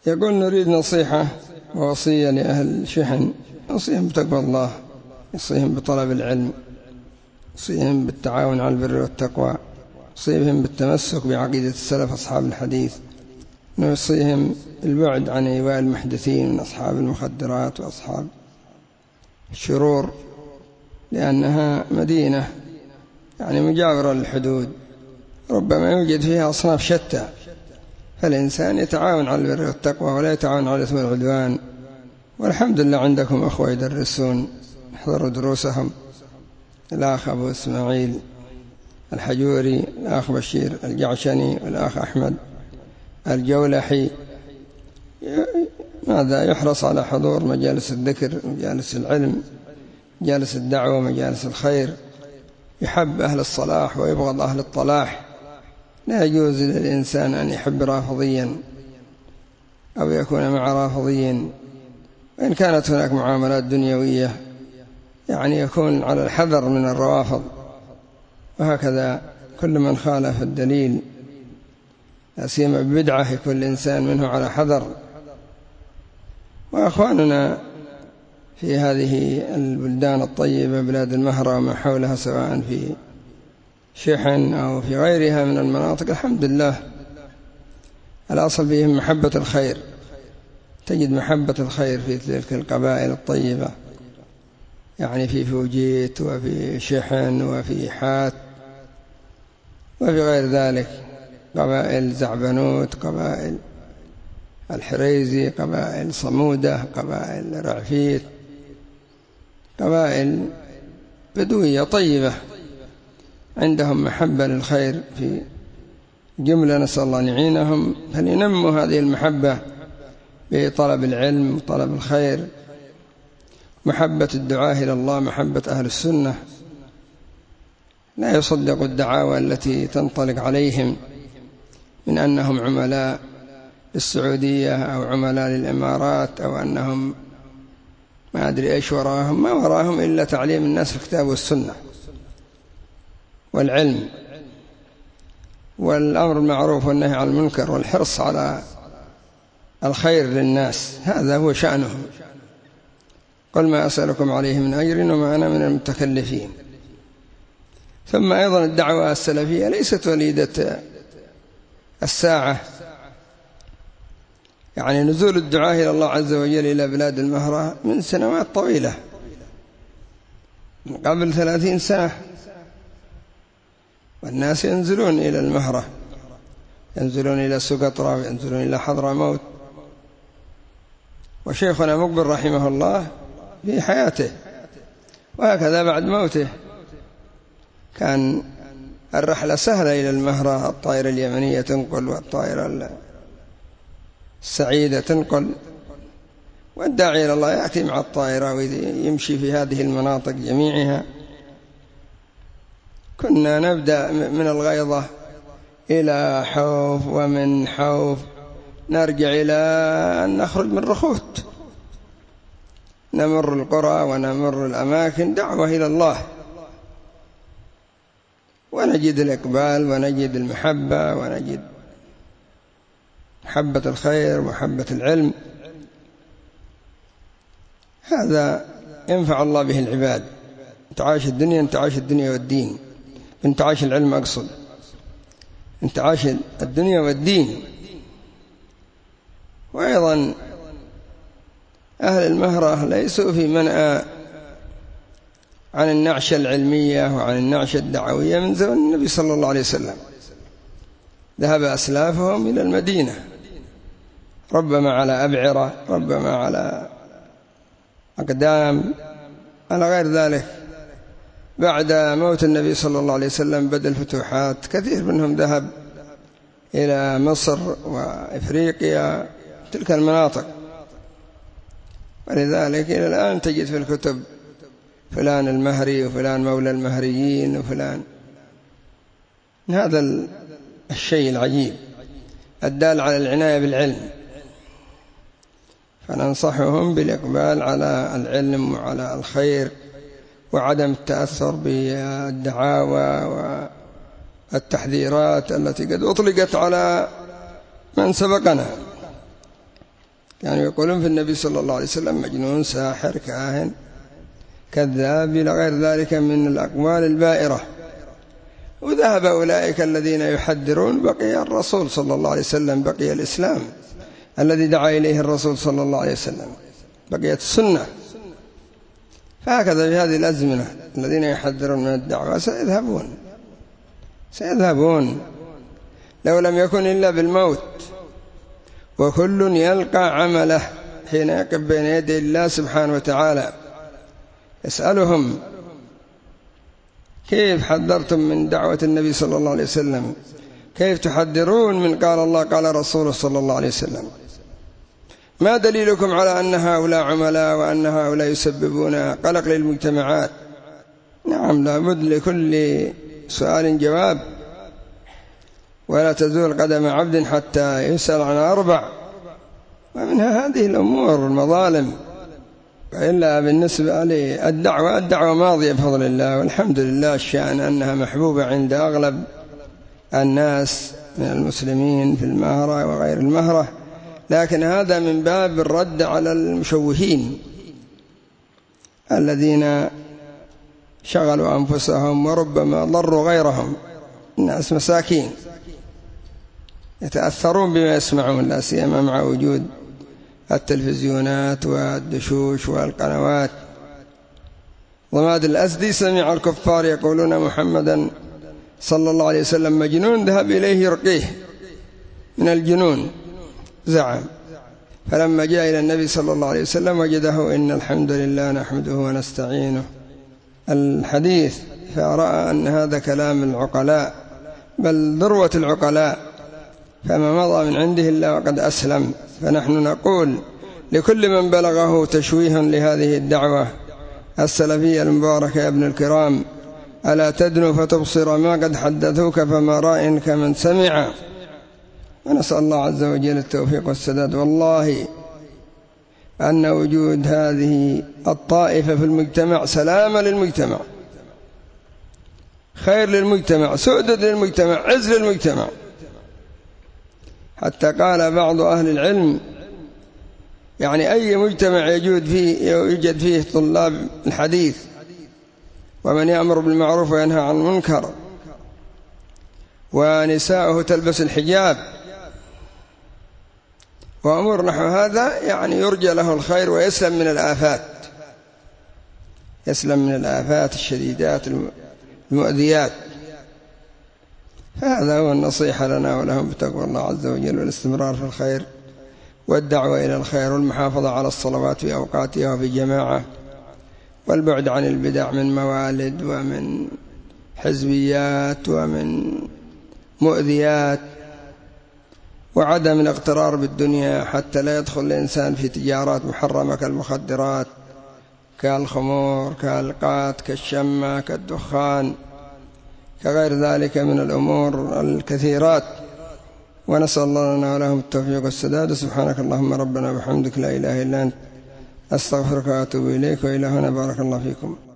يقول نريد نصيحة ووصية لأهل شحن، نصيحهم بتقوى الله، نصيحهم بطلب العلم، نصيحهم بالتعاون على البر والتقوى، نصيحهم بالتمسك بعقيدة السلف أصحاب الحديث، نصيحهم البعد عن إيواء المحدثين من أصحاب المخدرات وأصحاب الشرور، لأنها مدينة يعني مجاورة للحدود، ربما يوجد فيها أصناف شتى، فالإنسان يتعاون على البر والتقوى ولا يتعاون على الإثم والعدوان. والحمد لله عندكم أخوة يدرسون، احضروا دروسهم، الأخ أبو إسماعيل الحجوري، الأخ بشير الجعشني، والأخ أحمد الجولحي، ماذا يحرص على حضور مجالس الذكر، مجالس العلم، مجالس الدعوة، مجالس الخير، يحب أهل الصلاح ويبغض أهل الطلاح. لا يجوز للإنسان أن يحب رافضيا أو يكون مع رافضي، وإن كانت هناك معاملات دنيوية يعني يكون على الحذر من الروافض، وهكذا كل من خالف الدليل لا سيما ببدعة يكون الإنسان منه على حذر. وأخواننا في هذه البلدان الطيبة بلاد المهرة وما حولها سواء في شحن أو في غيرها من المناطق، الحمد لله الأصل فيهم محبة الخير، تجد محبة الخير في تلك القبائل الطيبة، يعني في فوجيت وفي شحن وفي حات وفي غير ذلك، قبائل زعبنوت، قبائل الحريزي، قبائل صمودة، قبائل رعفيت، قبائل بدوية طيبة عندهم محبة للخير في جملة، نسأل الله أن يعينهم فلينموا هذه المحبة بطلب العلم وطلب الخير، محبة الدعاة إلى الله، محبة أهل السنة، لا يصدق الدعاوى التي تنطلق عليهم من أنهم عملاء للسعودية أو عملاء للإمارات أو أنهم ما أدري إيش وراهم، ما وراهم إلا تعليم الناس الكتاب والسنة والعلم والأمر بالمعروف والنهي عن المنكر والحرص على الخير للناس، هذا هو شأنهم. قل ما أسألكم عليه من أجر وما أنا من المتكلفين. ثم أيضا الدعوة السلفية ليست وليدة الساعة، يعني نزول الدعاة إلى الله عز وجل إلى بلاد المهرة من سنوات طويلة، من قبل 30 سنة، والناس ينزلون إلى المهرة، ينزلون إلى سقطرى وينزلون إلى حضرموت. وشيخنا مقبل رحمه الله في حياته وهكذا بعد موته كان الرحلة سهلة إلى المهرة، الطائرة اليمنية تنقل والطائرة السعيدة تنقل، والداعي إلى الله يأتي مع الطائرة ويمشي في هذه المناطق جميعها. كنا نبدأ من الغيضة إلى حوف، ومن حوف نرجع إلى أن نخرج من رخوت، نمر القرى ونمر الأماكن، دعوة إلى الله، ونجد الإقبال ونجد المحبة ونجد محبة الخير ومحبة العلم. هذا ينفع الله به العباد، انتعاش الدنيا، انتعاش الدنيا والدين، انتعاش العلم أقصد، انتعاش الدنيا والدين. وأيضا أهل المهرة ليسوا في منأى عن النعشة العلمية وعن النعشة الدعوية من زمن النبي صلى الله عليه وسلم، ذهب أسلافهم إلى المدينة ربما على أبعرة، ربما على أقدام، على غير ذلك. بعد موت النبي صلى الله عليه وسلم بدأ الفتوحات، كثير منهم ذهب إلى مصر وإفريقيا تلك المناطق، ولذلك إلى الآن تجد في الكتب فلان المهري وفلان مولى المهريين وفلان. هذا الشيء العجيب الدال على العناية بالعلم، فننصحهم بالإقبال على العلم وعلى الخير وعدم التأثر بالدعاوى والتحذيرات التي قد أطلقت على من سبقنا. كانوا يقولون في النبي صلى الله عليه وسلم مجنون، ساحر، كاهن، كذاب، إلى غير ذلك من الأقوال البائرة. وذهب أولئك الذين يحذرون، بقي الرسول صلى الله عليه وسلم، بقي الإسلام الذي دعا إليه الرسول صلى الله عليه وسلم، بقيت السنة. فهكذا في هذه الأزمنة الذين يحذرون من الدعوة سيذهبون لو لم يكن إلا بالموت، وكل يلقى عمله حين يقف بين يدي الله سبحانه وتعالى يسألهم: كيف حذرتم من دعوة النبي صلى الله عليه وسلم؟ كيف تحذرون من قال الله قال رسوله صلى الله عليه وسلم؟ ما دليلكم على أن هؤلاء عملاء وأن هؤلاء يسببون قلق للمجتمعات؟ نعم، لابد لكل سؤال جواب، ولا تزول قدم عبد حتى يسأل عن 4، ومنها هذه الأمور المظالم. وإلا بالنسبة للدعوة ماضية بفضل الله والحمد لله، الشأن أنها محبوبة عند أغلب الناس من المسلمين في المهرة وغير المهرة، لكن هذا من باب الرد على المشوهين الذين شغلوا أنفسهم وربما ضروا غيرهم. الناس مساكين يتأثرون بما يسمعون، لا سيما مع وجود التلفزيونات والدشوش والقنوات. ضماد الأسدي سمع الكفار يقولون محمدا صلى الله عليه وسلم مجنون، ذهب إليه يرقيه من الجنون زعم، فلما جاء إلى النبي صلى الله عليه وسلم وجده إن الحمد لله نحمده ونستعينه الحديث، فرأى أن هذا كلام العقلاء، بل ذروة العقلاء، فما مضى من عنده إلا وقد أسلم. فنحن نقول لكل من بلغه تشويه لهذه الدعوة السلفية المباركة: يا ابن الكرام، ألا تدنو فتبصر ما قد حدثوك، فما راء كمن سمع. ونسأل الله عز وجل التوفيق والسداد. والله أن وجود هذه الطائفة في المجتمع سلامة للمجتمع، خير للمجتمع، سؤدد للمجتمع، عز للمجتمع. حتى قال بعض أهل العلم: يعني أي مجتمع يوجد فيه طلاب الحديث ومن يأمر بالمعروف وينهى عن المنكر ونساؤه تلبس الحجاب وأمور نحو هذا، يعني يرجى له الخير ويسلم من الآفات، يسلم من الآفات الشديدات المؤذيات. هذا هو النصيحة لنا ولهم بتقوى الله عز وجل والاستمرار في الخير والدعوة إلى الخير والمحافظة على الصلوات في أوقاتها وفي جماعة، والبعد عن البدع من موالد ومن حزبيات ومن مؤذيات، وعدم الاغترار بالدنيا حتى لا يدخل الإنسان في تجارات محرمة كالمخدرات، كالخمور، كالقات، كالشمة، كالدخان، كغير ذلك من الأمور الكثيرات. ونسأل الله لنا ولهم التوفيق والسداد. سبحانك اللهم ربنا وبحمدك، لا إله إلا أنت، أستغفرك وأتوب إليك. وإلى هنا بارك الله فيكم.